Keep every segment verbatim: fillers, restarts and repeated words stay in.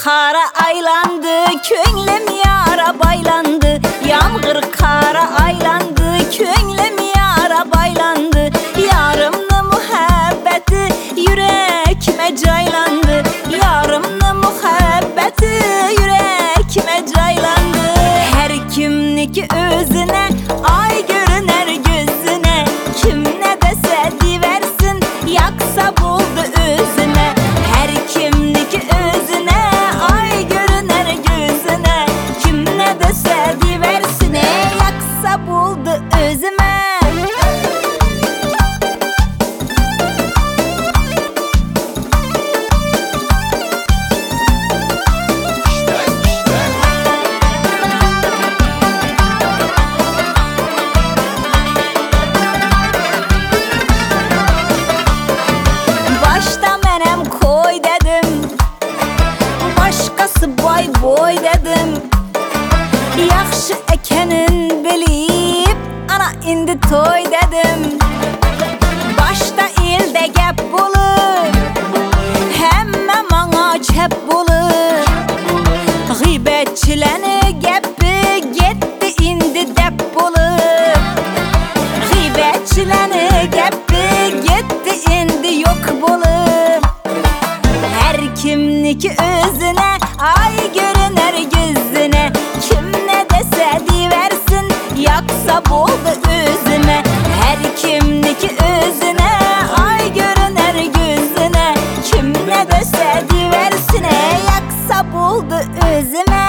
kara aylandı, könglim yara baylandı. Yağmur kara aylandı, könglim yara baylandı. Yarımın muhabbeti yürekime caylandı. Yarımın muhabbeti yürekime caylandı. Her kimniki özüne ay görüner gözüne. Kim ne dese diversin, yaksa buldu özüne. Her kimniki özüne ay görüner gözüne. Kim ne dese diversin, yaksa buldu özüme. Boy boy dedim, yaxşı ekenin bilip ana indi toy dedim. Başta ilde gep bulur, hemme mana çep bulur. Gıybetçilerini gepi gitti indi dep bulur. Gıybetçilerini gepi gitti indi yok bulur. Her kimniki özüne ay görüner gözüne. Kim ne dese diversin, yaksa buldu özüme. Her kimniki özüne ay görüner gözüne. Kim ne dese diversin, yaksa buldu özüme.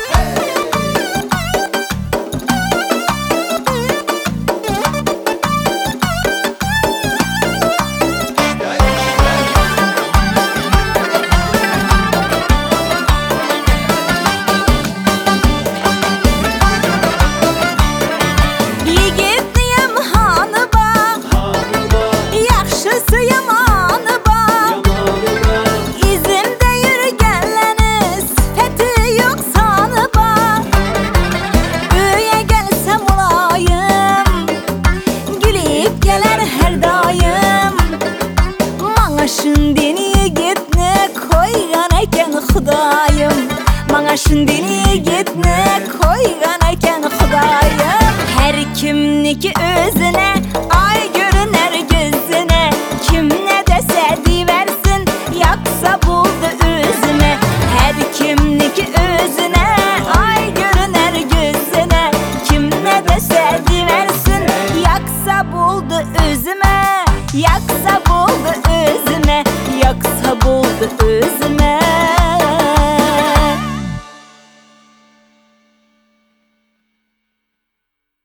Şundini gitne koygan eken Xudayım. Mana şundini gitne koygan eken Xudayım. Her kimniki özüne ay görüner gözüne. Kim ne dese diversin, yaksa buldu özüme. Her kimniki özüne ay görüner gözüne. Kim ne dese diversin, yaksa buldu özüme. Yaksa buldu